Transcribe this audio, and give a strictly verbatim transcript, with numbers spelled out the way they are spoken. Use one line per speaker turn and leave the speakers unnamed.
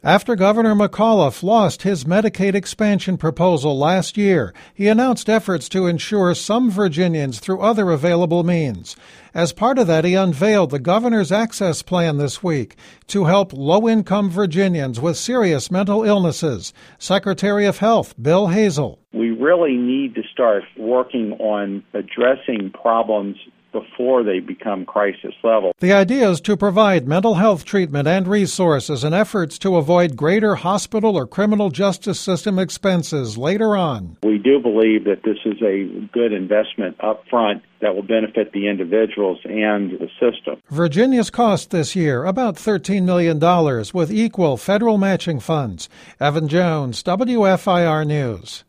After Governor McAuliffe lost his Medicaid expansion proposal last year, he announced efforts to insure some Virginians through other available means. As part of that, he unveiled the Governor's Access Plan this week to help low-income Virginians with serious mental illnesses. Secretary of Health Bill Hazel.
We really need to start working on addressing problems before they become crisis level.
The idea is to provide mental health treatment and resources in efforts to avoid greater hospital or criminal justice system expenses later on.
We do believe that this is a good investment up front that will benefit the individuals and the system.
Virginia's cost this year, about thirteen million dollars, with equal federal matching funds. Evan Jones, W F I R News.